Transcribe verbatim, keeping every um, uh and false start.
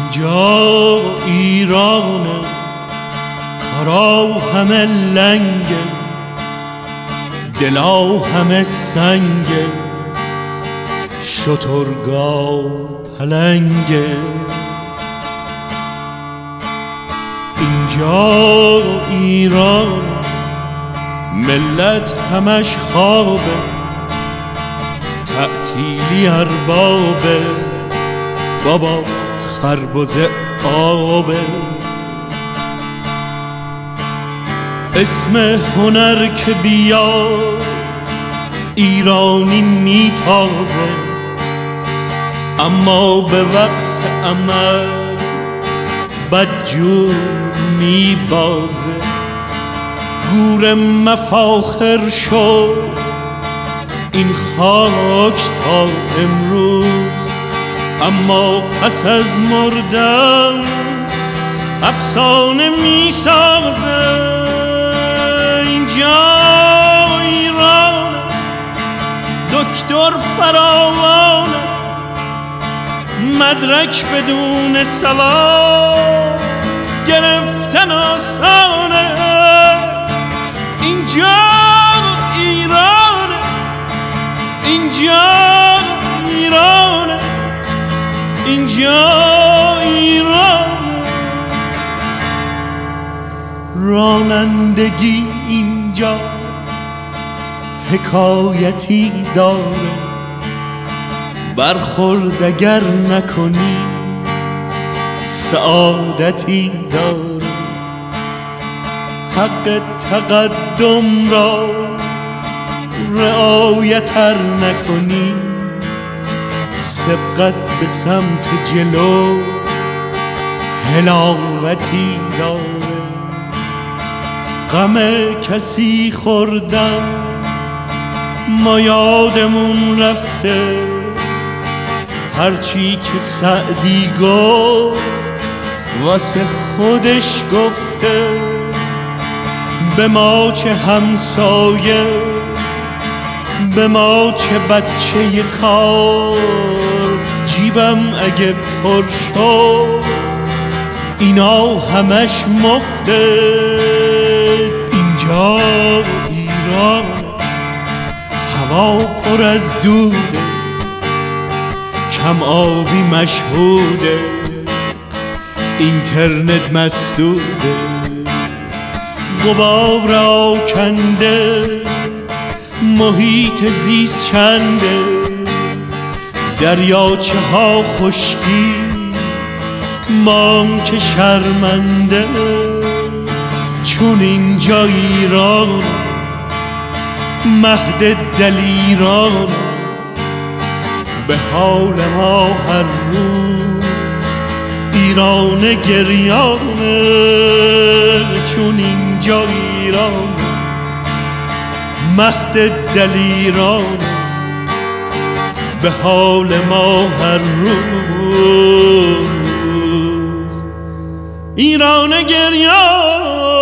اینجا ایرانه، کارا همه لنگه، دلا همه سنگه، شترگاه پلنگه. اینجا ایران ملت همش خوابه، تعطیلی اربابه، بابا خربزه آبه. اسم هنر که بیاد ایرانی میتازه، اما به وقت عمل بدجور میبازه. گور مفاخر شد این خاک تا امروز، اما پس از مردن افسانه میسازه. اینجا ایران دکتر فراوانه، مدرک بدون سواد گرفتن آسانه. اینجا ایرانه، اینجا ایرانه، اینجا ایرانه. رانندگی اینجا حکایتی داره، برخورد اگر نکنی سعادتی داره. حق تقدم را رعایت ار نکنی، سبقت به سمت جلو حلاوتی داره. غم کسی خوردن ما یادمون رفته، هرچی که سعدی گفت واسه خودش گفته. به ما چه همسایه، به ما چه بچه کار، جیبم اگه پر شد اینا همش مفته. اینجا ایران هوا پر از دوده، کم آبی مشهوده، اینترنت مسدوده، غبار را کنده، محیط زیست چنده، دریاچه ها خشکی، مان که شرمنده. چون اینجا ایران مهد دلیران، به حال ما هر روز ایران گریانه. چون اینجا ایران مهد دلیران، به حال ما هر روز ایران گریان.